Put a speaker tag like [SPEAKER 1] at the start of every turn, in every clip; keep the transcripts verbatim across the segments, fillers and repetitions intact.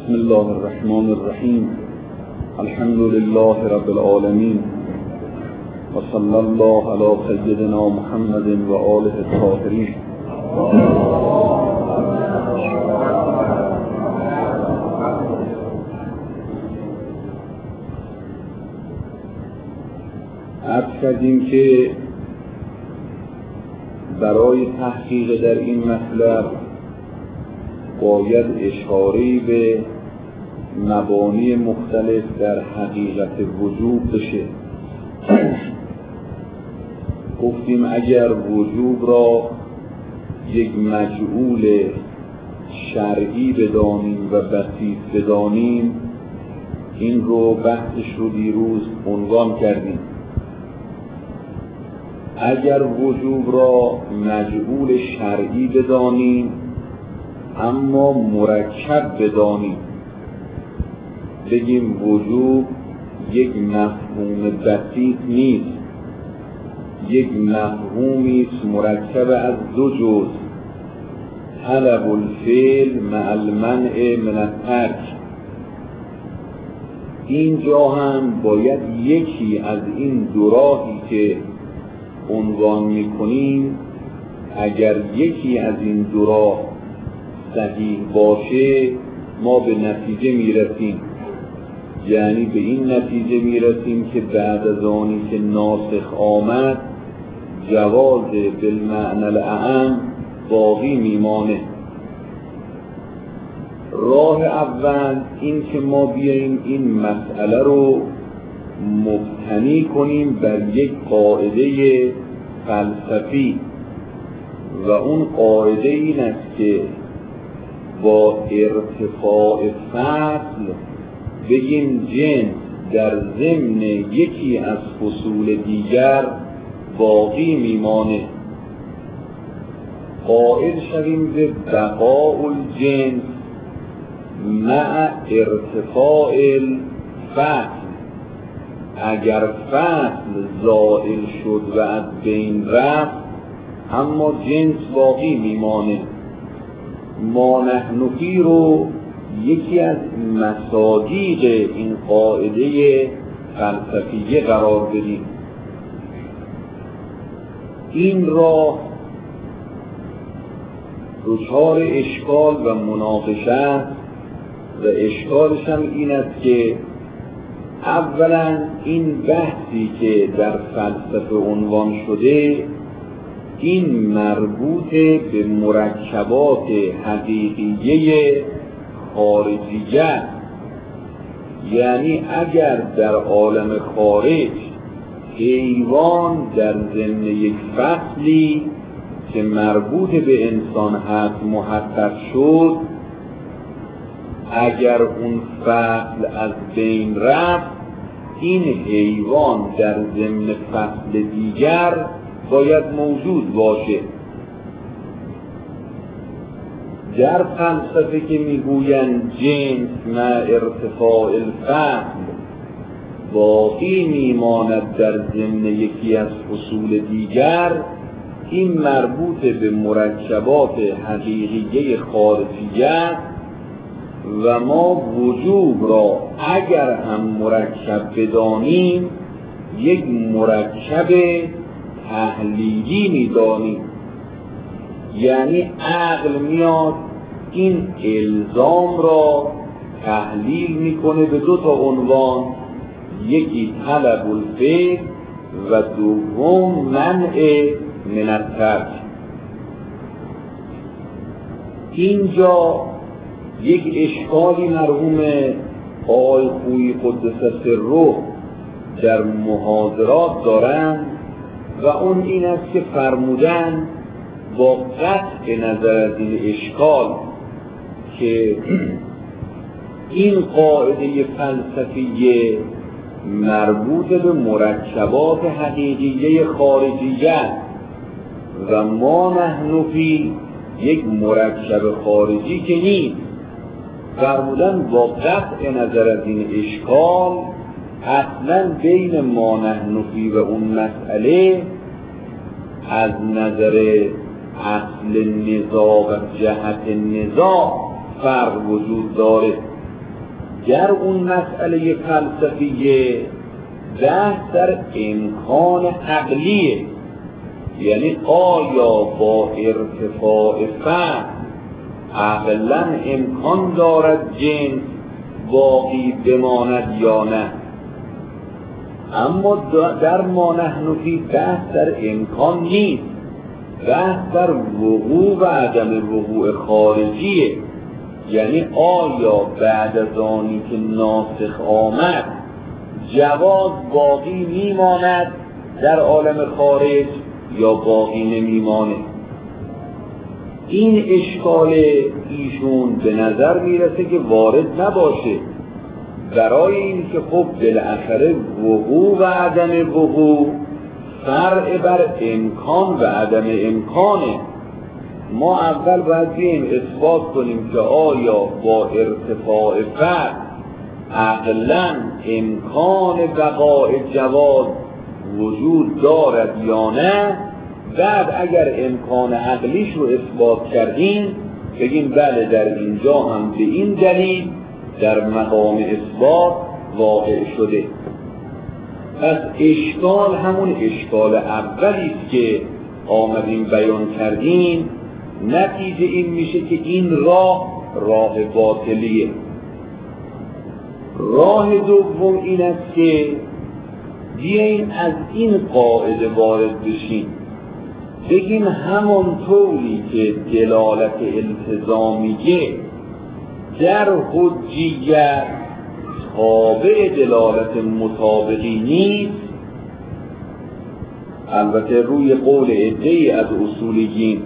[SPEAKER 1] بسم الله الرحمن الرحیم. الحمد لله رب العالمین و صلی الله علی سیدنا محمد و آله الطاهرین. عرض کردیم که برای تحقیق در این مطلب باید اشاره‌ای به مبانی مختلف در حقیقت وجوب بشه. گفتیم اگر وجوب را یک مجعول شرعی بدانیم و بسیط بدانیم، این رو بحثش رو دیروز عنوان کردیم. اگر وجوب را مجعول شرعی بدانیم اما مرکب بدانیم، بگیم وجوب یک مفهوم بسیط نیست، یک مفهومی است مرکب از دو جزء، طلب الفعل مع المنع من الترک. اینجا هم باید یکی از این دو راهی که عنوان میکنیم، اگر یکی از این دو راه صحیح باشه ما به نتیجه میرسیم، یعنی به این نتیجه میرسیم که بعد از آنی که ناسخ آمد جواز بالمعنى الاعم باقی میمانه. راه اول این که ما بیاییم این مسئله رو مبتنی کنیم بر یک قاعده فلسفی و اون قاعده این است که با ارتفاع فصل بگیم جنس در ضمن یکی از فصول دیگر باقی میمانه. قائل شویم به بقاء الجنس مع ارتفاع الفصل. اگر فصل زائل شد و از بین رفت اما جنس باقی میمانه. ما نحن فی رو یکی از مصادیق این قاعده فلسفیه قرار بدیم. این راه دچار اشکال و مناقشه است و اشکالش هم این است که اولا این بحثی که در فلسفه عنوان شده این مربوط به مرکبات حقیقیه خارجیه، یعنی اگر در عالم خارج حیوان در ضمن یک فصلی که مربوط به انسان هست محقق شد، اگر اون فصل از بین رفت این حیوان در ضمن فصل دیگر باید موجود باشه. در فلسفه که میگویند جنس مع ارتفاع الفصل باقی میماند در ضمن یکی از فصول دیگر، این مربوط به مرکبات حقیقیه خارجیه و ما وجوب را اگر هم مرکب بدانیم یک مرکب تحلیلی میدانیم. یعنی عقل میاد این الزام را تحلیل میکنه به دو تا عنوان، یکی طلب الفعل و دوم منع من الترک. اینجا یک اشکالی مرحوم آقای خویی قدس سره در محاضرات دارند و اون این است که فرمودن با قطع نظر از این اشکال که این قاعده فلسفیه مربوط به مرکبات حقیقیه خارجیه و ما نحن فی یک مرکب خارجی که نیست. فرمودن با قطع نظر از این اشکال اصلا بین ما نحن فی و اون مسئله از نظر اصل نزاع و جهت نزاع فرق وجود داره. در اون مسئله فلسفیه بحث در امکان عقلیه، یعنی آیا با ارتفاع فهم عقلا امکان دارد جنس باقی بماند یا نه. اما در ما نحن فی بحث در امکان نیست، بحث در وقوع و عدم وقوع خارجیه، یعنی آیا بعد از آنی که ناسخ آمد جواز باقی میماند در عالم خارج یا باقی نمیمانه. این اشکال ایشون به نظر میرسه که وارد نباشه، برای این که خب بالاخره وقوع و عدم وقوع فرع بر امکان و عدم امکانه. ما اول باید بیم اثبات کنیم که آیا با ارتفاع فرع عقلاً امکان بقاء جواز وجود دارد یا نه. بعد اگر امکان عقلیش رو اثبات کردیم بگیم بله در اینجا هم به این دلیل در مقام اثبات واقع شده. پس اشکال همون اشکال اولی است که آمدیم بیان کردیم. نتیجه این میشه که این راه راه باطلیه. راه دوم این است که بیاییم از این قاعده وارد بشیم، بگیم همون طوری که دلالت التزامیه در حجیت تابع دلالت مطابقی نیست، البته روی قول عده‌ای از اصولیین،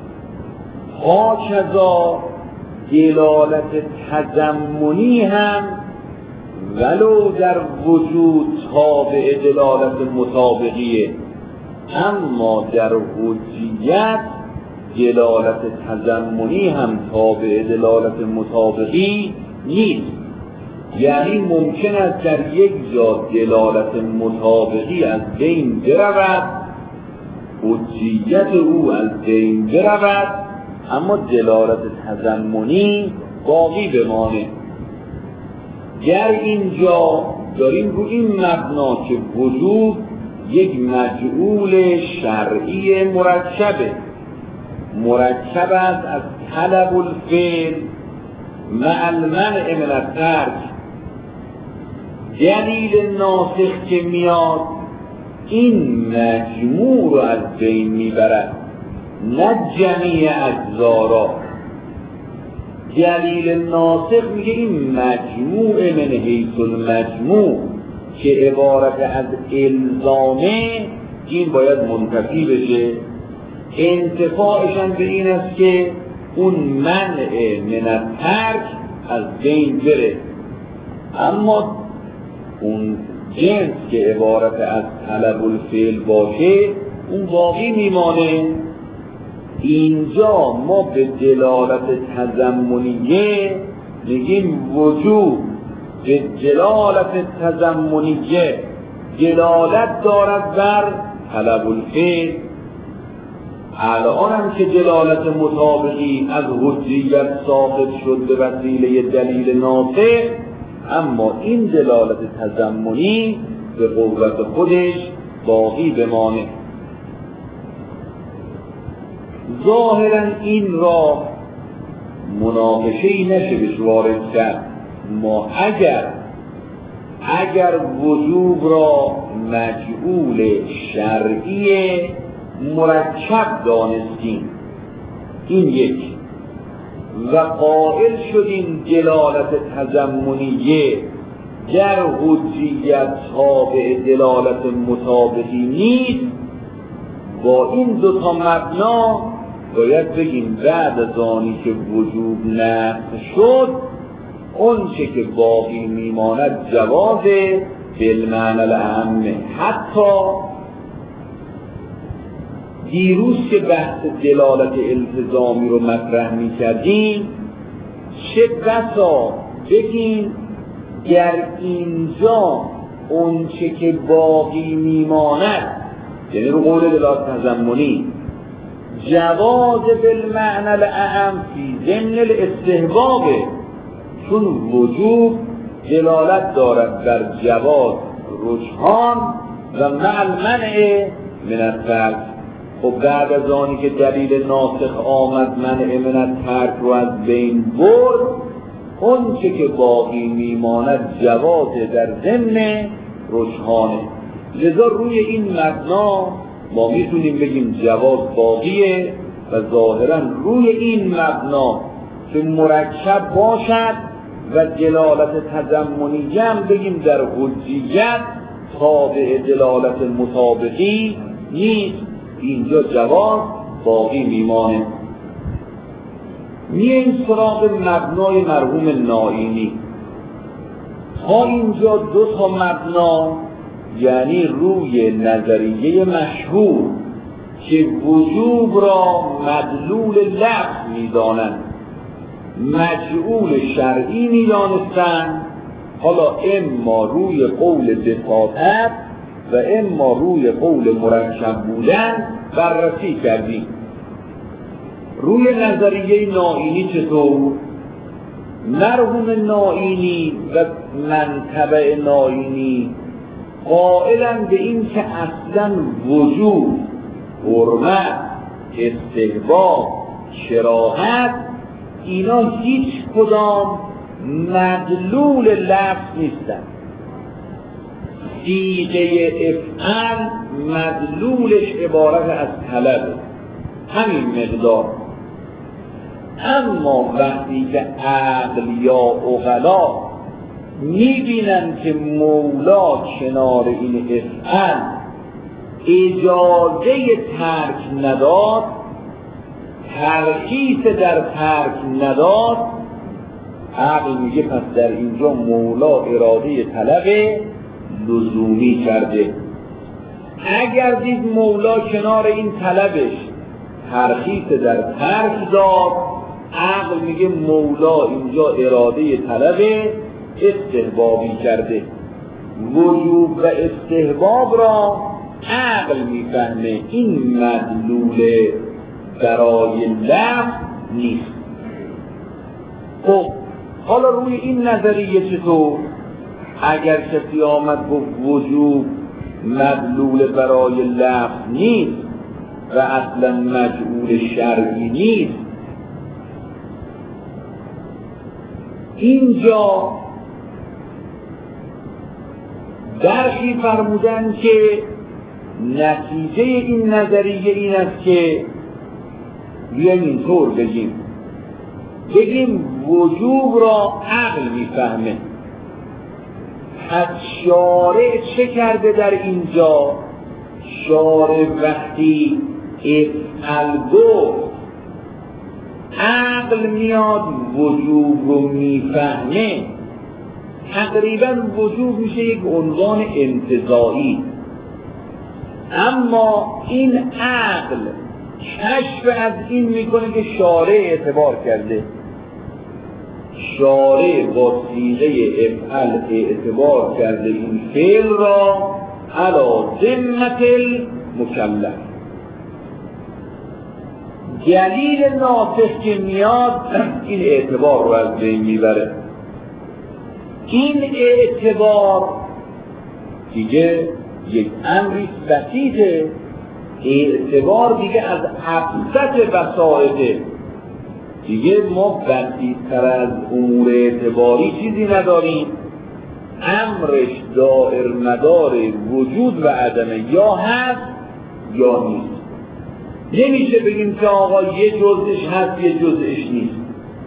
[SPEAKER 1] هاکذا دلالت تضمنی هم ولو در وجود تابع دلالت مطابقیه، اما در حجیت دلالت تضمنی هم تابع دلالت مطابقی نیست. یعنی ممکن است در یک جا دلالت مطابقی از بین برود، حجیت او از بین برود، اما دلالت تضمنی باقی بمانه. گر اینجا داریم رو این مبنا که وجود یک مجعول شرعی مرکبه، مرکب است از طلب الفعل مع المنع من الترک. دلیل ناسخ که میاد این مجموع رو از بین میبرد، نه جمیع اجزا را. دلیل ناسخ میگه این مجموع من حیث المجموع که عبارت از الزامه این باید منتفی بشه. انتفاعشان به این است که اون منع من الترک از بین بره، اما اون جنس که عبارت از طلب الفعل باشه اون باقی میمانه. اینجا ما به دلالت تضمنیه میگیم وجود به دلالت تضمنیه دلالت دارد بر طلب الفعل. الان هم که دلالت مطابقی از حجیت ثابت شد به وسیله دلیل ناسخ، اما این دلالت تضمنی به قوت خودش باقی بمانه. ظاهرا این را مناقشه‌ای نشه بهش وارد کرد. ما اگر اگر وجوب را مجعول شرعی مرکب دانستیم، این یک، و قائل شدیم دلالت تضمنیه در حجیت تابع دلالت مطابقی نیست، با این دو تا مبنا باید بگیم بعد از آنی که وجوب نفی شد اون چه که باقی میماند جوازه بالمعنی الاعم. حتی دیروز که بحث دلالت التزامی رو مطرح می کردیم چه بسا بگیم در اینجا اون چه که باقی میماند، یعنی رو قول دلالت تضمنی، جواز بالمعنی الاعم فی ضمن الاستحباب، چون وجود دلالت دارد بر جواز رجحان و مع المنع من الترک. خب بعد از آنی که دلیل ناسخ آمد منع من الترک رو از بین برد، اون چه که باقی میماند جواز در ضمن رجحانه. لذا روی این مبنا ما میتونیم بگیم جواز باقیه و ظاهرا روی این مبنا که مرکب باشد و دلالت تضمنی هم بگیم در حجیت تابع دلالت مطابقی نیست، اینجا جواز باقی میمانه. میایم سراغ مبنای مرحوم نائینی. تا اینجا دو تا مبنا، یعنی روی نظریه مشهور که وجوب را مدلول لفظ میدانند، مجعول شرعی میدانستند، حالا اما روی قول بساطت و اما روی قول مرکب بودن بررسی کردیم. روی نظریه نائینی چطور؟ مرحوم نائینی و منطبع نائینی قائلن به این که اصلا وجود، حرمت، استحباب، کراهت اینا هیچ کدام مدلول لفظ نیستن. صیغه افعل مدلولش عبارت از طلبه، همین مقدار. اما وقتی که عقل یا عقلا میبینن که مولا کنار این افعل اجازه ترک نداد، ترخیص در ترک نداد، عقل میگه پس در اینجا مولا اراده طلب لزومی کرده. اگر دید مولا کنار این طلبش ترخیص در ترک داد، عقل میگه مولا اینجا اراده طلب استحبابی کرده. وجوب و استحباب را عقل میفهمه، این مدلول برای لفظ نیست. خب حالا روی این نظریه چطور؟ اگر کسی آمد گفت وجوب مدلول برای لفظ نیست و اصلا مجعول شرعی نیست، اینجا درخی فرمودن که نتیجه این نظریه این است که بیایم اینطور بگیم بگیم وجوب را عقل میفهمه. پس شارع چه کرده در اینجا؟ شارع وقتی افعل گفت عقل میاد وجوب رو میفهمه، تقریبا وجوب میشه یک عنوان انتزاعی. اما این عقل کشف از این میکنه که شارع اعتبار کرده، شارع با صیغه افعل اعتبار کرده این فعل را علی ذمة المکلف. دلیل ناسخ که میاد این اعتبار رو از بین میبره. این اعتبار دیگه یک امری بسیطه، اعتبار دیگه از ابسط وسائطه. دیگه ما بسیط‌تر از امور اعتباری چیزی نداریم. امرش دائر مدار وجود و عدمه، یا هست یا نیست. نمیشه بگیم که آقا یه جزءش هست یه جزءش نیست.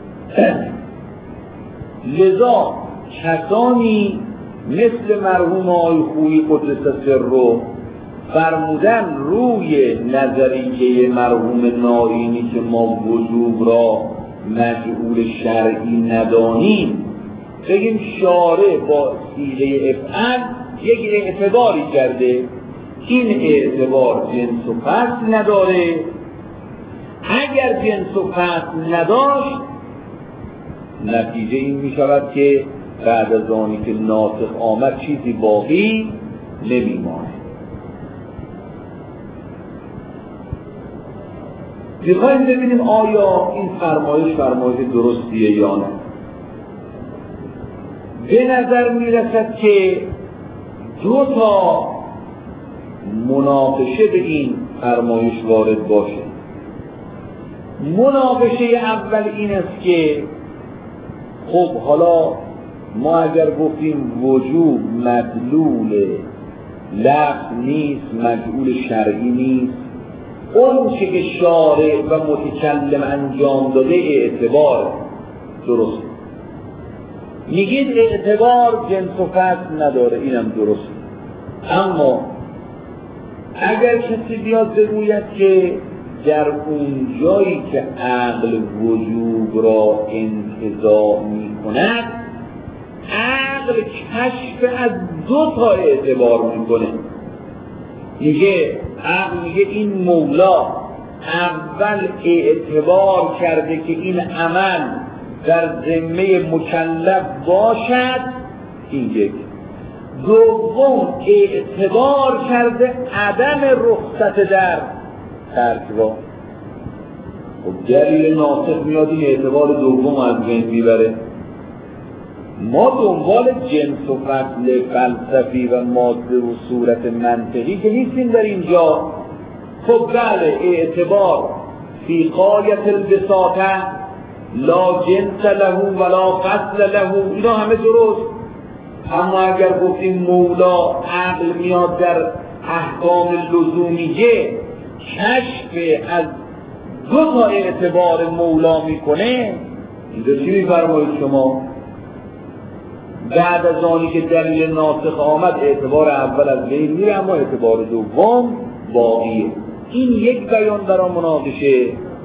[SPEAKER 1] لذا کسانی مثل مرحوم آقای خویی قدس سره فرمودن روی نظریه مرحوم نائینی که ما وجوب را مجعول شرعی ندانیم، بگیم شارع با صیغه افعل یک اعتباری کرده، این اعتبار جنس و فصل نداره. اگر جنس و فصل نداشت نتیجه این می شود که بعد از آنی که ناسخ آمد چیزی باقی نمیمانه. میخوایم ببینیم آیا این فرمایش فرمایش درستیه یا نه. به نظر می رسد که دو تا مناقشه به این فرمایش وارد باشه. مناقشه اول این است که خب حالا ما اگر گفتیم وجوب مدلول لفظ نیست، مدلول شرعی نیست، اون چه که شارع و متکلم انجام داده اعتبار درست. میگید اعتبار جنس و فصل نداره، اینم درست. اما اگر کسی بیاد بگوید که در اون جایی که عقل وجوب را انتزاع می کند، عقل کشف از دو تا اعتبار می کنه. میگه عقل میگه این مولا اول اعتبار کرده که این عمل در ذمه مکلف باشد، این یک. دوم اعتبار کرده عدم رخصت در ترک را. خب دلیل ناسخ میاد این اعتبار دوم از بین میبره. ما دنبال جنس و فصل فلسفی و ماده و صورت منطقی که نیستیم در اینجا. خب بله اعتبار فی غایت البساطه لا جنس له ولا فصل له، اینا همه درست. اما اگر گفتیم مولا عقل میاد در احکام لزومیه کشف از دو تا اعتبار مولا میکنه، اینجا چی میفرمایید شما؟ بعد از آنی که دلیل ناسخ آمد اعتبار اول از بین میره اما اعتبار دوم باقیه. این یک بیان برای مناقشه.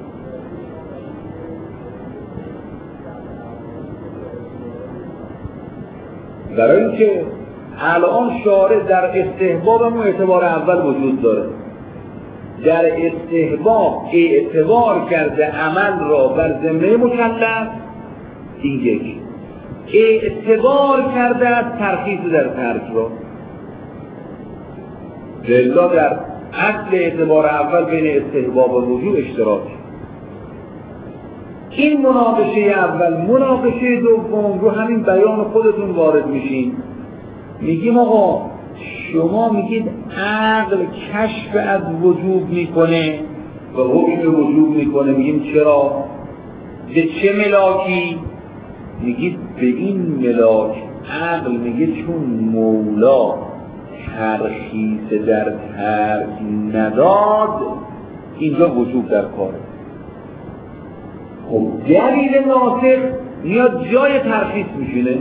[SPEAKER 1] برای اینکه الان شارع در استحباب هم اعتبار اول وجود داره. در استحباب اعتبار کرده عمل را بر ذمه مکلف، این یک. اعتبار کرده از ترخیص در ترک را. لذا در اصل اعتبار اول بین استحباب و وجوب اشتراک. این مناقشه اول. مناقشه دوم رو همین بیان خودتون وارد میشین. میگیم آقا شما میگید عقل کشف از وجوب میکنه و حکم وجوب میکنه. میگیم چرا؟ به چه ملاکی؟ میگید به این ملاک. عقل میگه چون مولا ترخیص در ترک نداد اینجا وجوب در کاره. خب دلیل ناسخ میاد جای ترخیص میشینه.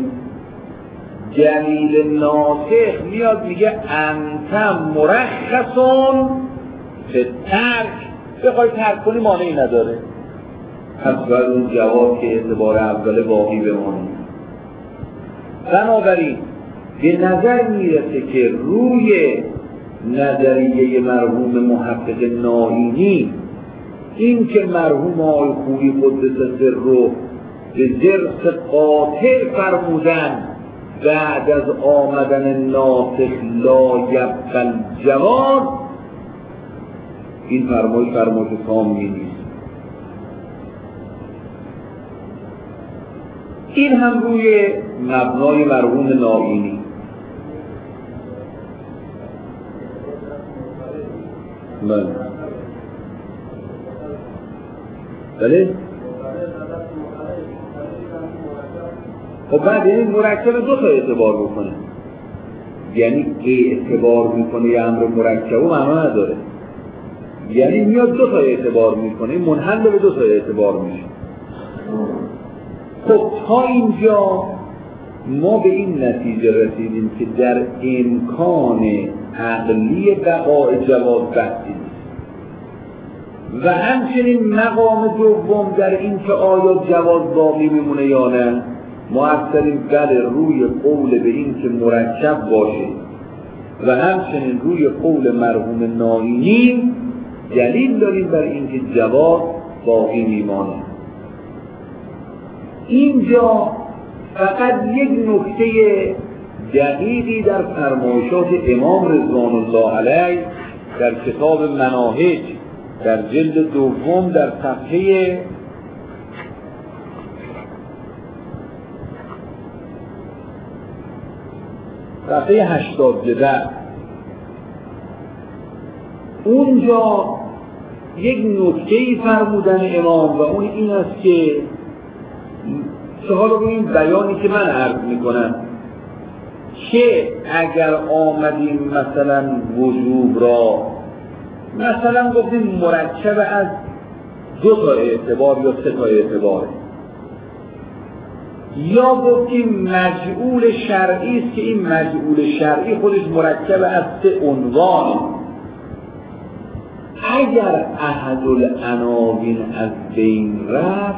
[SPEAKER 1] دلیل ناسخ میاد میگه انت مرخصون به ترک، بخوای ترک کنی مانعی نداره. پس باید اون جواب که اعتبار اول باقی بمانه. بنابراین به نظر میرسه که روی نظریه مرحوم محقق نائینی، این که مرحوم آقای خویی قدس سره به ضرس قاطع فرمودن بعد از آمدن ناسخ لا یبقى الجواز، این فرمایش فرمایش کاملی نیست. این هم روی مبنای مرحوم نائینی. بله بله. خب بعد یعنی مرکب دو تا اعتبار بکنه، یعنی اعتبار میکنه یه امر مرکب و معنا نداره، یعنی میاد دو تا اعتبار میکنه، منحل به دو تا اعتبار میشه. خب تا اینجا ما به این نتیجه رسیدیم که در امکان عقلی بقاء جواز بحثی نیست و همچنین مقام دوم در این که آیا جواز باقی میمونه یا نه. ما اکثرین بله روی قول به این که مرکب باشه و همچنین روی قول مرحوم نائینی دلیل داریم بر این که جواز باقی میمانه. اینجا فقط یک نکته دقیقی در فرمایشات امام رضوان الله علیه در کتاب مناهج در جلد دوم در صفحه صفحه هشتاد زده اونجا یک نکته‌ای فرمودن امام و اون این است که چه حالا به این بیانی که من عرض میکنم که اگر آمدیم مثلا وجوب را مثلا گفتیم مرکب از دو تا اعتبار یا سه تا اعتبار یا گفتیم مجعول شرعی است که این مجعول شرعی خودش مرکب از سه عنوان، اگر احد العناوین از بین رفت،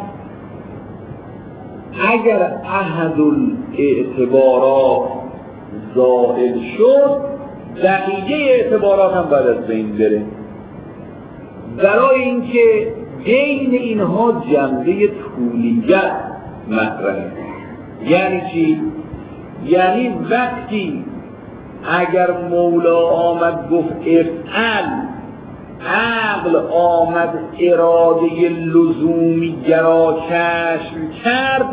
[SPEAKER 1] اگر احد الاعتبارات زائل شد، بقیه اعتبارات هم باید از بین بره. برای اینکه بین اینها جنبه طولیت مطرحه. یعنی چی؟ یعنی وقتی اگر مولا آمد گفت افعل، عقل آمد اراده لزومی گرا کشف کرد،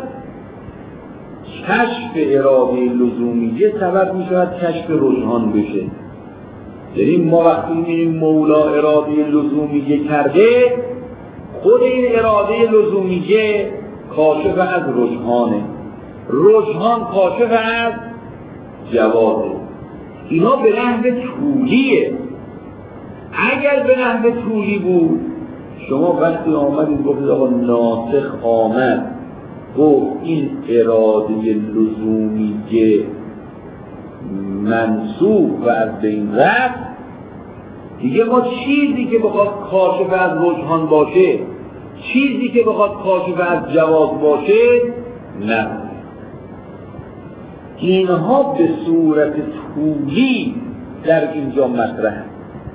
[SPEAKER 1] کشف اراده لزومی یه سبب می شود کشف رجحان بشه. یعنی ما وقتی می‌بینیم مولا اراده لزومیه کرده، خود این اراده لزومیه کاشف از رجحانه، رجحان کاشف از جوازه. اینا به نحو طولیه. اگر به نحو طولی بود، شما وقتی آمدید گفتید آقا ناسخ آمد گفت این اراده لزومیه منسوخ و از بین رفت، دیگه ما چیزی که بخواد کاشف از رجحان باشه، چیزی که بخواد کاشف از جواز باشه نه. اینها به صورت طولی در اینجا مطرحه.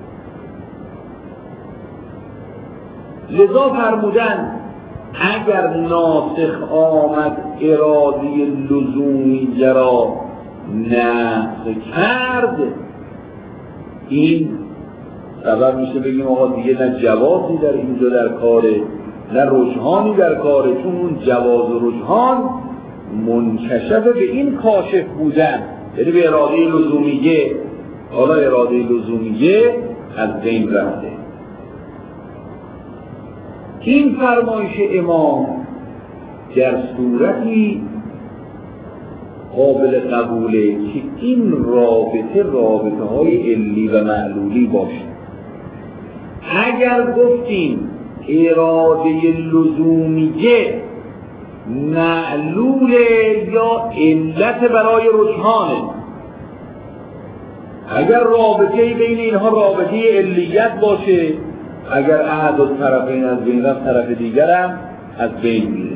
[SPEAKER 1] لذا فرمودن اگر ناسخ آمد اراده لزومی جرا نسخ کرد، این سبب میشه بگیم آقا دیگه نه جوازی در اینجا در کاره، نه رجحانی در کاره، چون اون جواز و رجحان منکشف به این کاشف بودن، یعنی به اراده لزومیه. حالا اراده لزومیه از بین رفته. این فرمایش امام در صورتی قابل قبوله که این رابطه رابطه های علی و معلولی باشه. اگر گفتیم اراده لزومیه معلول یا علت برای رجحانه، اگر رابطه بین اینها رابطه علیت باشه، اگر احد از طرفین از بین رفت طرف دیگرم از بین میره.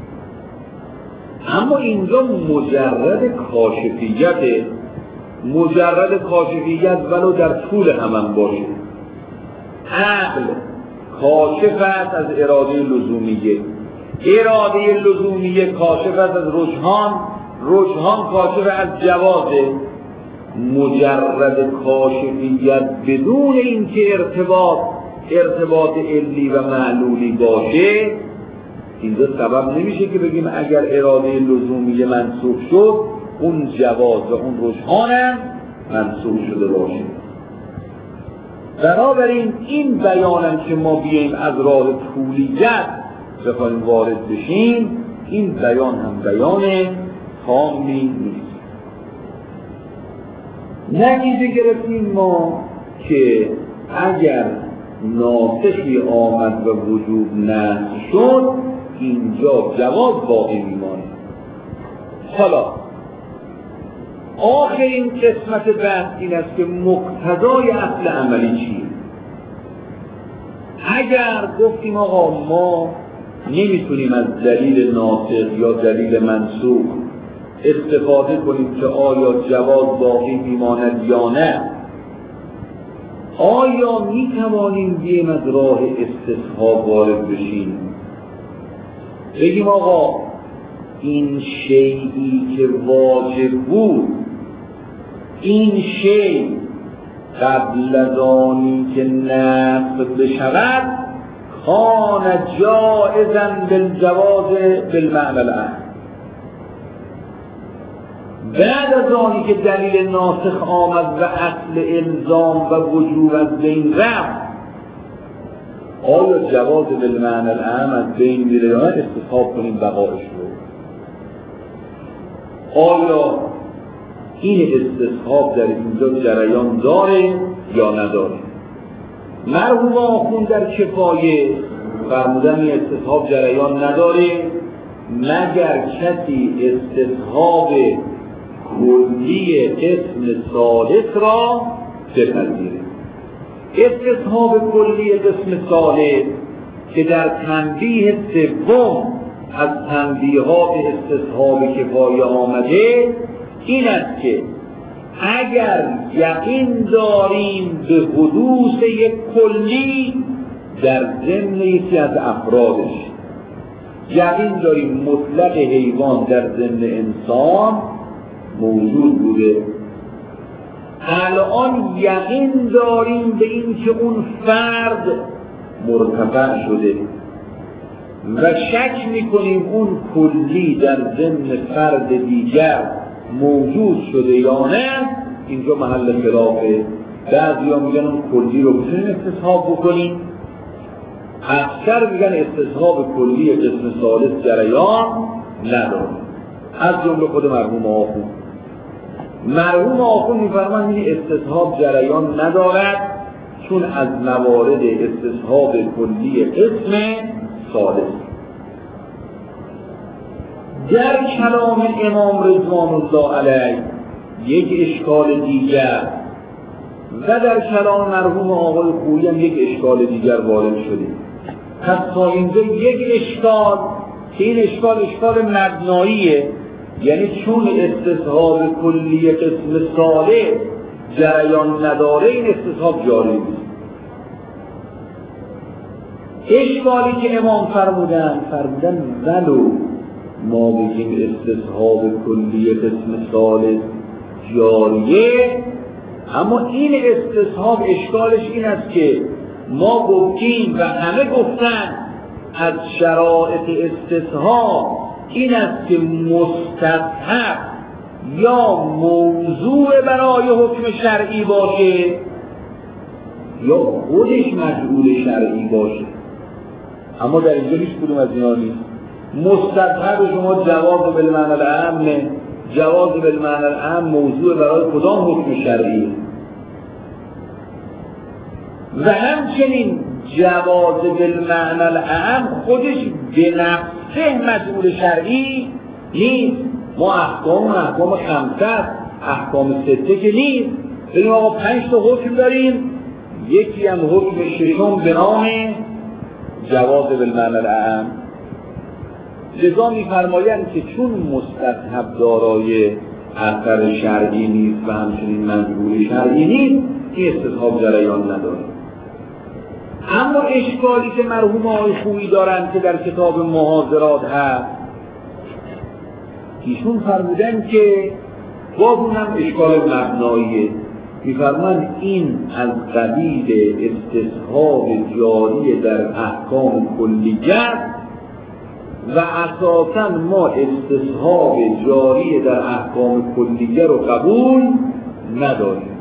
[SPEAKER 1] اما اینجا مجرد کاشفیت، مجرد کاشفیت ولو در طول همان باشه. عقل کاشف است از اراده لزومیه، اراده لزومیه کاشف است از رجحان، رجحان کاشف از جوازه. مجرد کاشفیت بدون اینکه ارتباط ارتباط علی و معلولی باشه، اینجا سبب نمیشه که بگیم اگر اراده لزومیه منسوخ شد اون جواز و اون رجحان هم منسوخ شده باشه. بنابراین این بیانم که ما بیاییم از راه طولیت بخوایم وارد بشیم، این بیان هم بیان تامی نیست. نتیجه گرفتیم ما که اگر ناسخی آمد و وجوب نسخ شد، اینجا جواز باقی میمانه. حالا آخرین قسمت بحث این است که مقتضای اصل عملی چیه؟ اگر گفتیم آقا ما نمیتونیم از دلیل ناسخ یا دلیل منسوخ استفاده کنیم که آیا جواز باقی میماند یا نه، آیا میتوانیم بیم از راه استصحاب وارد بشیم؟ بگیم آقا این شیئی که واجب بود، این شیء قبل از آنی که نسخ بشود کان جائزا بالجواز بالمعنى الاحد. بعد از آنی که دلیل ناسخ آمد و اصل الزام و وجوب از بین رفت، آیا جواز بالمعنی الاعم از بین میره یا نه استصحاب کنیم بقایش رو؟ آیا این استصحاب در اینجا جریان داره یا نداره؟ مرحوم آخوند در کفایه فرمودن این استصحاب جریان نداره مگر کسی استصحاب کلی قسم ثالث را بپذیره. استصحاب کلی قسم ثالث که در تنبیه سوم از تنبیهات استصحاب کفایه آمده این است که اگر یقین داریم به حدوث یک کلی در ضمن یکی از افرادش، یقین داریم مطلق حیوان در ضمن انسان موجود بوده، الان یقین داریم به این که اون فرد مرتفع شده و شک میکنیم اون کلی در ضمن فرد دیگر موجود شده یا نه، اینجا محل خلافه. بعضیا میگن اون کلی رو بتونیم استصحاب بکنیم، اکثر میگن استصحاب کلی قسم ثالث جریان نداره، از جمله خود مرحوم آخوند. مرحوم آخوند میفرمایند این استصحاب جریان ندارد چون از موارد استصحاب کلی قسم ثالث. در کلام امام رضوان الله علیه یک اشکال دیگر و در کلام مرحوم آقای خویی هم یک اشکال دیگر وارد شده. پس تا اینجا یک اشکال که این اشکال اشکال مبناییه، یعنی چون استصحاب کلی قسم ثالث جریان نداره این استصحاب جاری نیست. اشکالی که امام فرمودن فرمودن ولو ما بگیم استصحاب کلی قسم ثالث جاریه، اما این استصحاب اشکالش این است که ما گفتیم و همه گفتن از شرایط استصحاب این است که مستصحب یا موضوع برای حکم شرعی باشه یا خودش مجعول شرعی باشه، اما در اینجا هیچ کدوم از اینا نیست. مستصحب شما جواز بالمعنی الاعم، جواز بالمعنی الاعم موضوع برای کدام حکم شرعی و همچنین جواز بالمعنی الاعم خودش به نفسه مجعول شرعی نیست. ما احکام و احکام خمسه احکام سته که نیست، ببینیم آقا پنج تا حکم داریم، یکی هم حکم ششم به نام جواز بالمعنی الاعم. لذا می‌فرمایند که چون مستحب دارای اثر شرعی نیست و همچنین مجبور شرعی نیست این استصحاب جریان نداره. اما اشکالی که مرحوم آقای خویی دارند که در کتاب محاضرات هست، ایشون فرمودن که باز اونم اشکال مبناییه، می‌فرمایند این از قبیل استصحاب جاری در احکام کلیه و اساساً ما استصحاب جاری در احکام کلیه رو قبول نداریم.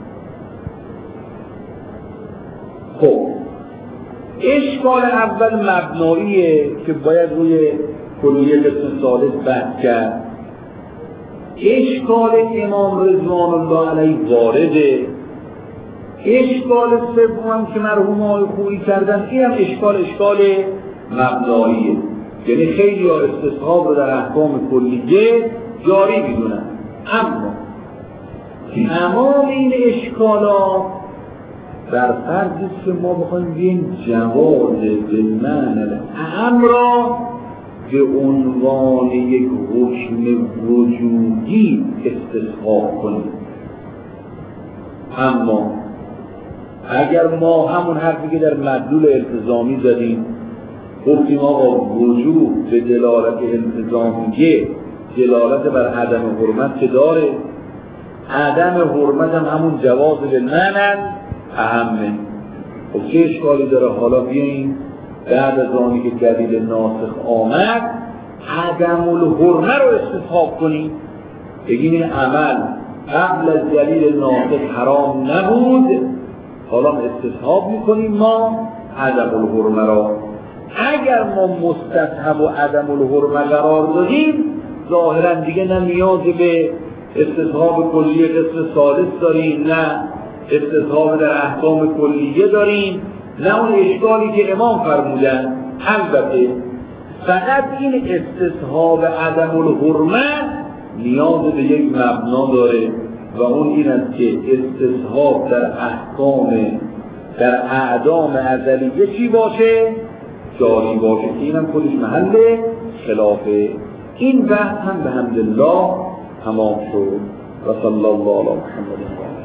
[SPEAKER 1] خب اشکال اول مبناییه که باید روی کلیه قسم ثالث بحث کرد. اشکال امام رضوان الله علیه وارده. اشکال سوم که مرحوم آقای خویی کردن این هم اشکال اشکال مبناییه، یعنی خیلی ها استصحاب رو در احکام کلیه جاری میدونن، اما تمام این اشکالات در فرضی که ما بخوایم بگیم جواز بالمعنی الاعم را به عنوان یک حکم وجودی استصحاب کنیم. اما اگر ما همون حرفی که در مدلول التزامی زدیم گفتیم آقا وجود به دلالت التزامیه دلالت بر عدم حرمت که داره، عدم حرمت هم همون جواز بالمعنی اهمه. خب چه اشکالی داره حالا بیاییم بعد از آنی که دلیل ناسخ آمد عدم الحرمه رو استصحاب کنیم؟ بگیم این عمل قبل از دلیل ناطق حرام نبود، حالا استصحاب میکنیم ما عدم الحرمه را. اگر ما مستصحب و عدم الحرمه قرار دادیم ظاهرا دیگه نه نیاز به استصحاب کلیه قسم ثالث داریم، نه استصحاب در احکام کلیه داریم، نه اون اشکالی که امام فرمودن. البته فقط این استصحاب عدم الحرمه نیاز به یک مبنا داره و اون این است که استصحاب در احکام در اعدام ازلیه چی باشه؟ جاری باشه که اینم خودش محل خلافه. این بحث هم به حمدالله تمام شد و صلی الله علی محمد.